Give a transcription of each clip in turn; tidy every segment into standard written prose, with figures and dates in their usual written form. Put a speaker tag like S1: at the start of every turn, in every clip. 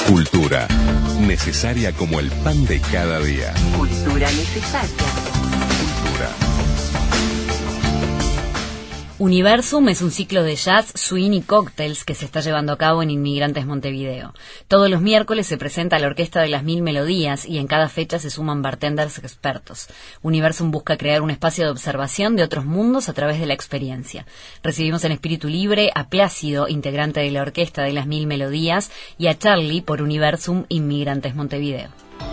S1: Cultura, necesaria como el pan de cada día.
S2: Cultura necesaria.
S1: Cultura.
S3: Universum es un ciclo de jazz, swing y cócteles que se está llevando a cabo en Inmigrantes Montevideo. Todos los miércoles se presenta la Orquesta de las Mil Melodías y en cada fecha se suman bartenders expertos. Universum busca crear un espacio de observación de otros mundos a través de la experiencia. Recibimos en espíritu libre a Plácido, integrante de la Orquesta de las Mil Melodías, y a Charlie por Universum Inmigrantes Montevideo.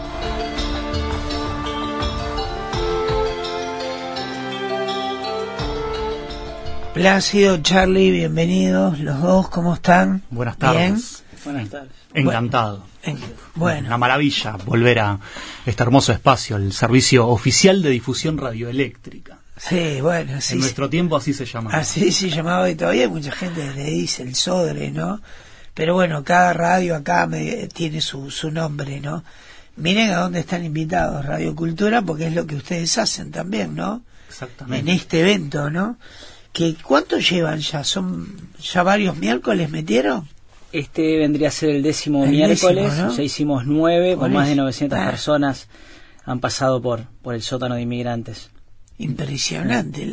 S4: Plácido, Charlie, bienvenidos los dos, ¿cómo están?
S5: Buenas tardes.
S4: ¿Bien?
S5: Buenas tardes. Encantado.
S4: Bueno.
S5: Una maravilla volver a este hermoso espacio, el servicio oficial de difusión radioeléctrica.
S4: Sí, bueno, sí.
S5: En nuestro tiempo así se llamaba.
S4: Así se llamaba y todavía hay mucha gente le dice el Sodre, ¿no? Pero bueno, cada radio acá tiene su nombre, ¿no? Miren a dónde están invitados, Radio Cultura, porque es lo que ustedes hacen también, ¿no?
S5: Exactamente.
S4: En este evento, ¿no? ¿Cuánto llevan ya? ¿Son ya varios miércoles metieron?
S6: Este vendría a ser el 10º
S4: El
S6: miércoles,
S4: 10º, ¿no?
S6: Ya hicimos 9, con más de 900
S4: Ah.
S6: personas han pasado por el sótano de inmigrantes.
S4: Impresionante.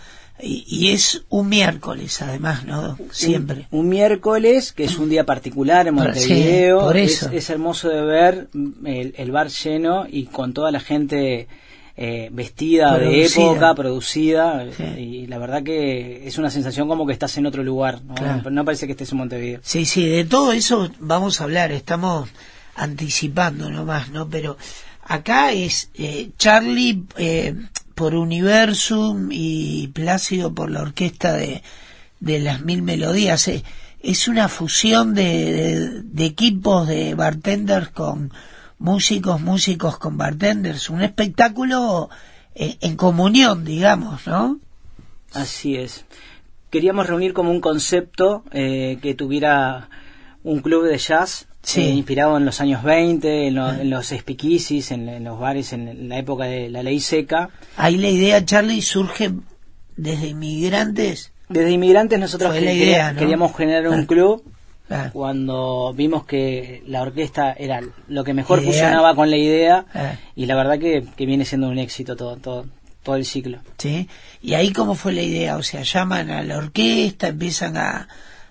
S4: Y es un miércoles además, ¿no? Siempre.
S6: Un miércoles, que es un día particular en Montevideo.
S4: Sí, por eso.
S6: Es hermoso de ver el bar lleno y con toda la gente vestida de época, producida,
S4: Sí.
S6: y la verdad que es una sensación como que estás en otro lugar, ¿no?
S4: Claro.
S6: No parece que estés en Montevideo.
S4: Sí, de todo eso vamos a hablar, estamos anticipando nomás, ¿no? Pero acá es Charlie por Universum y Plácido por la Orquesta de las Mil Melodías. Es una fusión de equipos de bartenders con músicos con bartenders, un espectáculo en comunión, digamos, ¿no?
S6: Así es. Queríamos reunir como un concepto que tuviera un club de jazz inspirado en los años 20, en los speakeasies, en los bares, en la época de la ley seca.
S4: Ahí la idea, Charlie, surge desde Inmigrantes.
S6: Desde Inmigrantes nosotros
S4: Fue la idea, ¿no?
S6: queríamos generar un club.
S4: Claro.
S6: Cuando vimos que la orquesta era lo que mejor
S4: Ideal.
S6: fusionaba con la idea,
S4: Ah.
S6: y la verdad que viene siendo un éxito todo el ciclo.
S4: ¿Sí? ¿Y ahí cómo fue la idea? O sea, llaman a la orquesta, empiezan a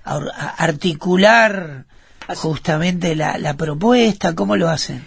S4: articular justamente la propuesta, ¿cómo lo hacen?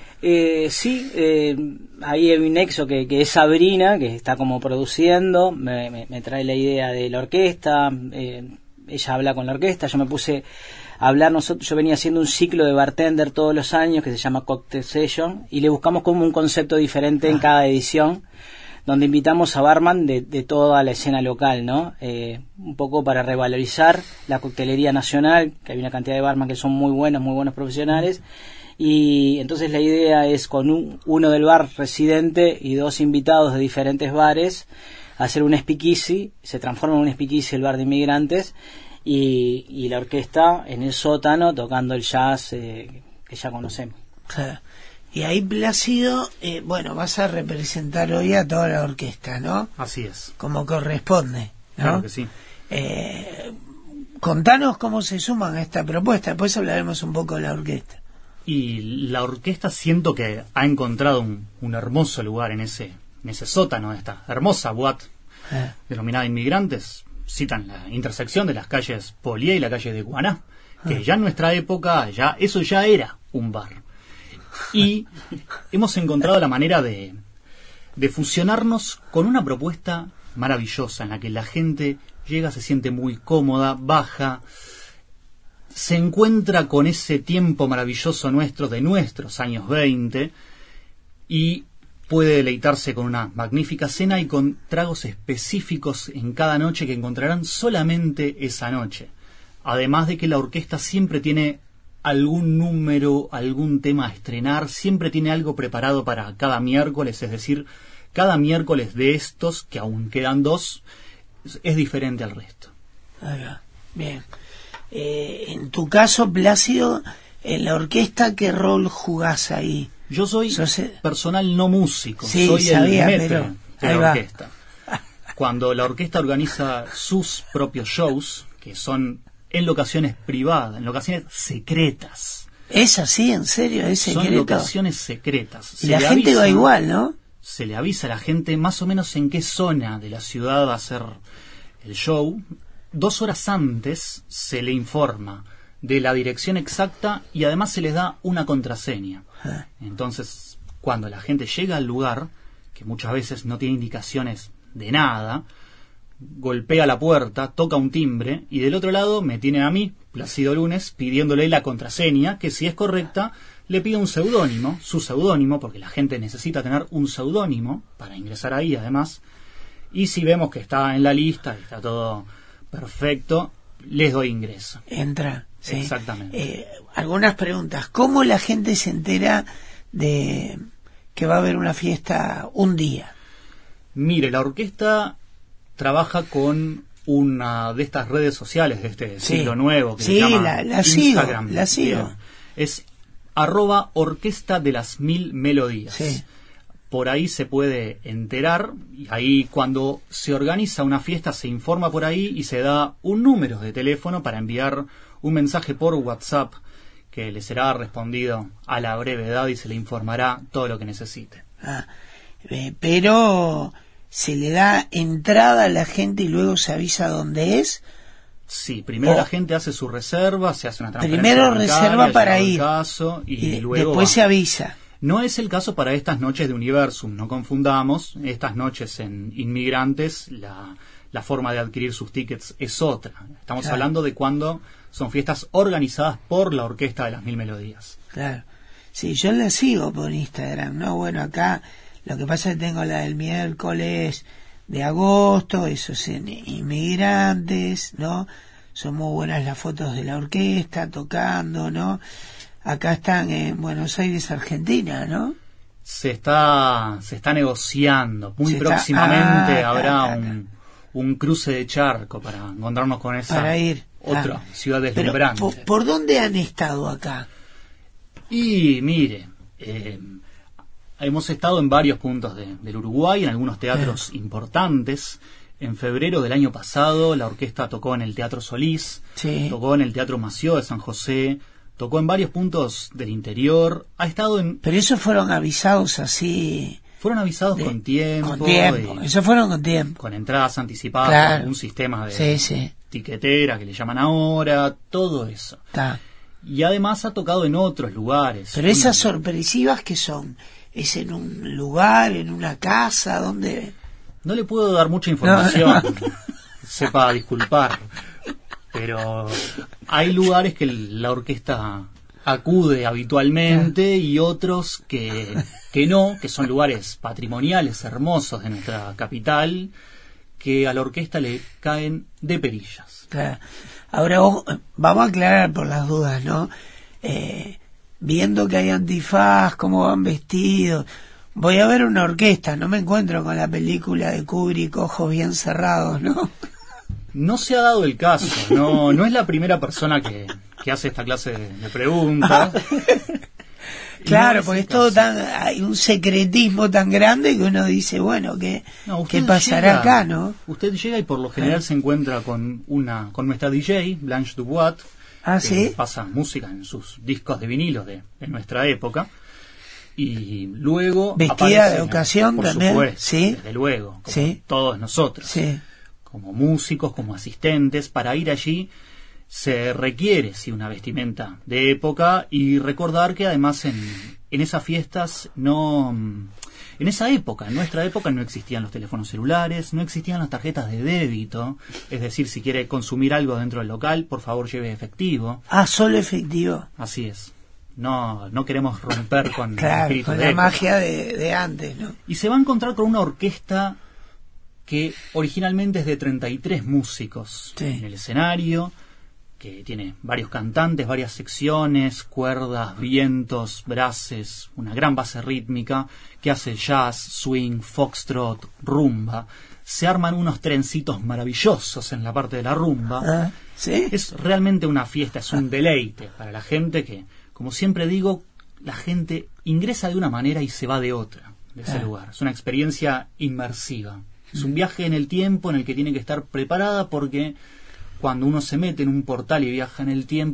S6: Ahí hay un nexo que es Sabrina, que está como produciendo, me trae la idea de la orquesta, ella habla con la orquesta, yo me puse a hablar, yo venía haciendo un ciclo de bartender todos los años que se llama Cocktail Session, y le buscamos como un concepto diferente en cada edición, donde invitamos a barman de toda la escena local, ¿no? Un poco para revalorizar la coctelería nacional, que hay una cantidad de barman que son muy buenos profesionales, y entonces la idea es con uno del bar residente y 2 invitados de diferentes bares hacer un speakeasy, se transforma en un speakeasy el bar de inmigrantes, y la orquesta en el sótano tocando el jazz que ya conocemos.
S4: Claro. Y ahí, Plácido, vas a representar hoy a toda la orquesta, ¿no?
S5: Así es.
S4: Como corresponde, ¿no?
S5: Claro que sí.
S4: Contanos cómo se suman a esta propuesta, después hablaremos un poco de la orquesta.
S5: Y la orquesta siento que ha encontrado un hermoso lugar en ese sótano de esta hermosa boate denominada Inmigrantes. Citan la intersección de las calles Polié y la calle de Guaná, que ya en nuestra época eso ya era un bar. Y hemos encontrado la manera de fusionarnos con una propuesta maravillosa en la que la gente llega, se siente muy cómoda, baja, se encuentra con ese tiempo maravilloso nuestro de nuestros años 20 y puede deleitarse con una magnífica cena y con tragos específicos en cada noche que encontrarán solamente esa noche. Además de que la orquesta siempre tiene algún número, algún tema a estrenar, siempre tiene algo preparado para cada miércoles, es decir, cada miércoles de estos, que aún quedan 2, es diferente al resto.
S4: Bien. En tu caso, Plácido, en la orquesta, ¿qué rol jugás ahí?
S5: Yo soy personal no músico,
S4: sí,
S5: soy
S4: sabía,
S5: el maître de la
S4: va.
S5: orquesta. Cuando la orquesta organiza sus propios shows, que son en locaciones privadas, en locaciones secretas,
S4: ¿Es así? ¿En serio? ¿Es secreto?
S5: Son locaciones secretas.
S4: Y la gente va igual, ¿no?
S5: Se le avisa a la gente más o menos en qué zona de la ciudad va a ser el show. 2 horas antes se le informa de la dirección exacta y además se les da una contraseña. Entonces, cuando la gente llega al lugar, que muchas veces no tiene indicaciones de nada, golpea la puerta, toca un timbre y del otro lado me tiene a mí, Plácido Lunes, pidiéndole la contraseña, que si es correcta le pide un seudónimo, su seudónimo, porque la gente necesita tener un seudónimo para ingresar ahí además, y si vemos que está en la lista, está todo perfecto, les doy ingreso.
S4: Entra. Sí.
S5: Exactamente.
S4: Algunas preguntas. ¿Cómo la gente se entera de que va a haber una fiesta un día?
S5: Mire, la orquesta trabaja con una de estas redes sociales de este siglo nuevo que se llama Instagram.
S4: La sigo.
S5: Es @orquesta de las 1000 melodías.
S4: Sí.
S5: Por ahí se puede enterar, y ahí cuando se organiza una fiesta se informa por ahí y se da un número de teléfono para enviar un mensaje por WhatsApp que le será respondido a la brevedad y se le informará todo lo que necesite.
S4: Pero se le da entrada a la gente y luego se avisa dónde es.
S5: Sí, primero la gente hace su reserva, se hace una transferencia
S4: primero
S5: bancaria,
S4: reserva para ir
S5: caso, y luego
S4: después se avisa.
S5: No es el caso para estas noches de Universum, no confundamos. Estas noches en Inmigrantes la forma de adquirir sus tickets es otra. Estamos hablando de cuando son fiestas organizadas por la Orquesta de las 1000 Melodías.
S4: Claro. Sí, yo la sigo por Instagram, ¿no? Bueno, acá lo que pasa es que tengo la del miércoles de agosto, eso es en Inmigrantes, ¿no? Son muy buenas las fotos de la orquesta tocando, ¿no? Acá están en Buenos Aires, Argentina, ¿no?
S5: Se está negociando. Muy próximamente habrá un cruce de charco para encontrarnos con esa otra ciudad deslumbrante.
S4: ¿Por dónde han estado acá?
S5: Y mire, hemos estado en varios puntos del Uruguay, en algunos teatros importantes. En febrero del año pasado la orquesta tocó en el Teatro Solís, tocó en el Teatro Mació de San José, tocó en varios puntos del interior, ha estado en...
S4: Pero esos fueron avisados así...
S5: Fueron avisados con tiempo.
S4: Con tiempo, esos fueron con tiempo.
S5: Con entradas anticipadas, con un sistema de tiquetera que le llaman ahora, todo eso. Y además ha tocado en otros lugares.
S4: Pero esas sorpresivas, ¿qué son? ¿Es en un lugar, en una casa, dónde...?
S5: No le puedo dar mucha información, sepa disculpar, pero hay lugares que la orquesta acude habitualmente y otros que no, que son lugares patrimoniales hermosos de nuestra capital, que a la orquesta le caen de perillas.
S4: Claro. Ahora vamos a aclarar por las dudas, ¿no? Viendo que hay antifaz, cómo van vestidos... Voy a ver una orquesta, no me encuentro con la película de Kubrick, Ojos bien cerrados, ¿no?
S5: No se ha dado el caso, no es la primera persona que hace esta clase de preguntas.
S4: Claro, no, porque es todo hay un secretismo tan grande que uno dice, bueno, ¿qué pasará acá, no?
S5: Usted llega y por lo general se encuentra con nuestra DJ, Blanche Dubois, que pasa música en sus discos de vinilo de nuestra época. Y luego
S4: vestida de ocasión
S5: por
S4: también,
S5: supuesto, desde luego, como todos nosotros, como músicos, como asistentes. Para ir allí se requiere una vestimenta de época, y recordar que además en esas fiestas en esa época, en nuestra época, no existían los teléfonos celulares, no existían las tarjetas de débito. Es decir, si quiere consumir algo dentro del local, por favor lleve efectivo.
S4: Solo efectivo.
S5: Así es. No queremos romper con el espíritu
S4: con
S5: de
S4: la
S5: época.
S4: magia de antes, ¿no?
S5: Y se va a encontrar con una orquesta que originalmente es de 33 músicos en el escenario, que tiene varios cantantes, varias secciones, cuerdas, vientos, brasses, una gran base rítmica, que hace jazz, swing, foxtrot, rumba. Se arman unos trencitos maravillosos en la parte de la rumba. Es realmente una fiesta, es un deleite para la gente que, como siempre digo, la gente ingresa de una manera y se va de otra, de ese lugar. Es una experiencia inmersiva. Es un viaje en el tiempo en el que tiene que estar preparada, porque cuando uno se mete en un portal y viaja en el tiempo,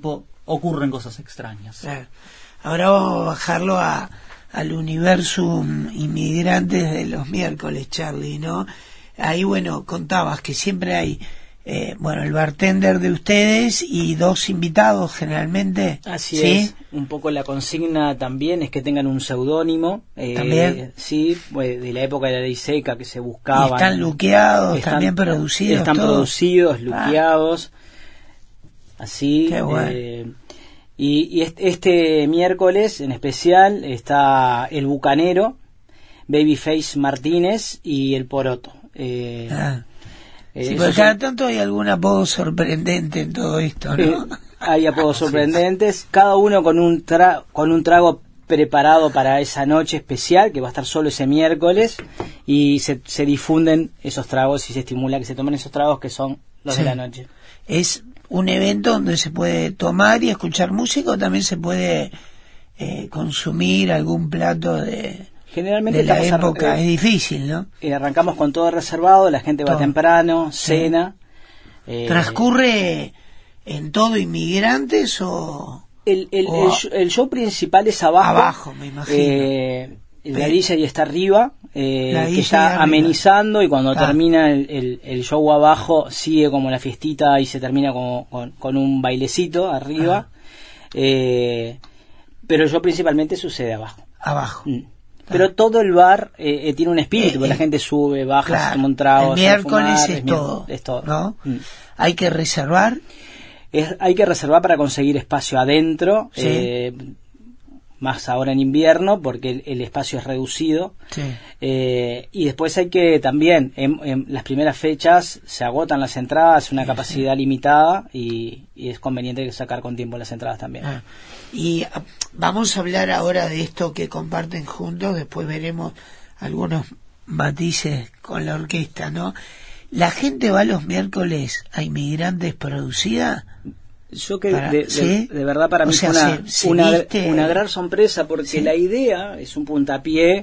S5: ocurren cosas extrañas.
S4: Claro. Ahora vamos a bajarlo al universo inmigrantes de los miércoles, Charlie, ¿no? Ahí, bueno, contabas que siempre hay, el bartender de ustedes y 2 invitados generalmente.
S6: Así
S4: ¿sí?
S6: es. Un poco la consigna también es que tengan un seudónimo.
S4: ¿También?
S6: Sí, de la época de la ley seca que se buscaban.
S4: ¿Y están luqueados, también producidos?
S6: Están
S4: todos?
S6: producidos, luqueados. Así.
S4: Qué bueno.
S6: Y este miércoles en especial está el Bucanero, Babyface Martínez y el Poroto.
S4: Sí, porque cada tanto hay algún apodo sorprendente en todo esto, ¿no?
S6: Hay apodos sorprendentes, cada uno con un trago preparado para esa noche especial, que va a estar solo ese miércoles, y se difunden esos tragos y se estimula que se tomen esos tragos que son los de la noche.
S4: Es un evento donde se puede tomar y escuchar música, o también se puede consumir algún plato de la época. Es difícil, ¿no?
S6: Arrancamos con todo reservado, la gente va temprano, cena.
S4: ¿Transcurre en todo Inmigrantes o...?
S6: El show principal es abajo.
S4: Abajo, me imagino.
S6: La DJ está arriba, que está amenizando, y cuando termina el show abajo sigue como la fiestita y se termina con un bailecito arriba. Pero el show principalmente sucede abajo.
S4: Abajo.
S6: Pero todo el bar tiene un espíritu, porque la gente sube, baja, se toma un trago.
S4: El miércoles es todo, ¿no? Hay que reservar.
S6: Hay que reservar para conseguir espacio adentro, más ahora en invierno, porque el espacio es reducido. Y después hay que también, en las primeras fechas se agotan las entradas, una capacidad limitada, y es conveniente sacar con tiempo las entradas también.
S4: Y vamos a hablar ahora de esto que comparten juntos, después veremos algunos matices con la orquesta, ¿no? ¿La gente va los miércoles a Inmigrantes producida?
S6: Yo que de verdad para mí fue una gran sorpresa, porque la idea es un puntapié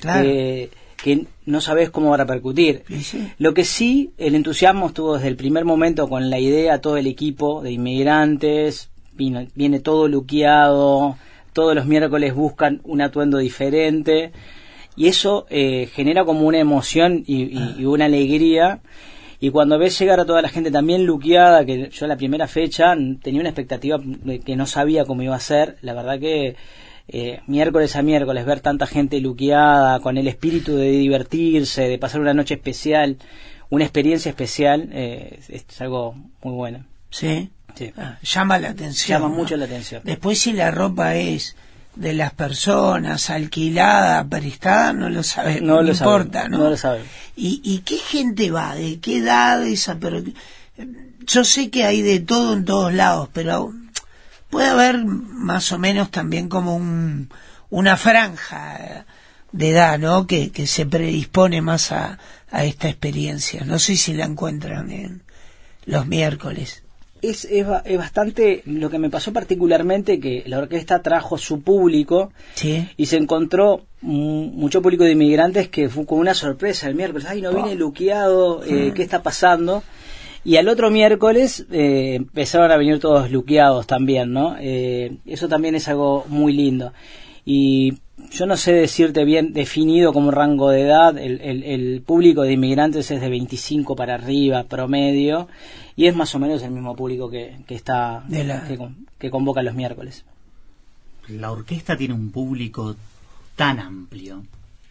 S6: que no sabes cómo va a repercutir. Lo que sí, el entusiasmo estuvo desde el primer momento con la idea, todo el equipo de Inmigrantes, viene todo luqueado, todos los miércoles buscan un atuendo diferente, y eso genera como una emoción y una alegría. Y cuando ves llegar a toda la gente también luqueada, que yo la primera fecha tenía una expectativa que no sabía cómo iba a ser, la verdad que miércoles a miércoles ver tanta gente luqueada, con el espíritu de divertirse, de pasar una noche especial, una experiencia especial, es algo muy bueno.
S4: Sí. Llama la atención.
S6: Llama mucho la atención.
S4: Después, si la ropa es de las personas, alquilada, prestada, no lo sabemos, no importa, ¿no?
S6: No lo sabemos.
S4: ¿Y qué gente va? ¿De qué edad esa? Pero yo sé que hay de todo en todos lados, pero puede haber más o menos también como una franja de edad, ¿no? Que se predispone más a esta experiencia. No sé si la encuentran en los miércoles.
S6: Es bastante lo que me pasó particularmente, que la orquesta trajo su público y se encontró mucho público de Inmigrantes que fue con una sorpresa el miércoles. Ay, no viene luqueado, ¿qué está pasando? Y al otro miércoles empezaron a venir todos luqueados también, ¿no? Eso también es algo muy lindo. Y yo no sé decirte bien definido como rango de edad, el público de Inmigrantes es de 25 para arriba, promedio, y es más o menos el mismo público que está que convoca los miércoles.
S5: La orquesta tiene un público tan amplio,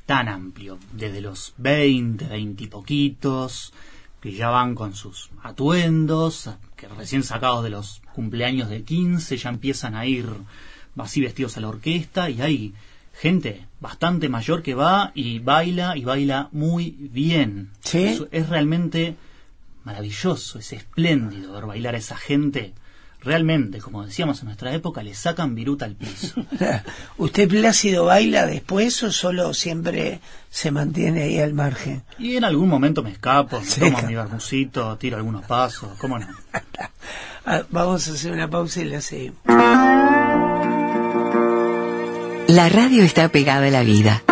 S5: desde los 20 y poquitos, que ya van con sus atuendos, que recién sacados de los cumpleaños de 15 ya empiezan a ir así vestidos a la orquesta, y hay gente bastante mayor que va y baila muy bien. Es realmente maravilloso, es espléndido ver bailar a esa gente. Realmente, como decíamos en nuestra época, le sacan viruta al piso.
S4: ¿Usted, Plácido, baila después o solo siempre se mantiene ahí al margen?
S5: Y en algún momento me escapo, tomo mi bermucito, tiro algunos pasos, ¿cómo no?
S4: Vamos a hacer una pausa y la seguimos.
S2: La radio está pegada a la vida.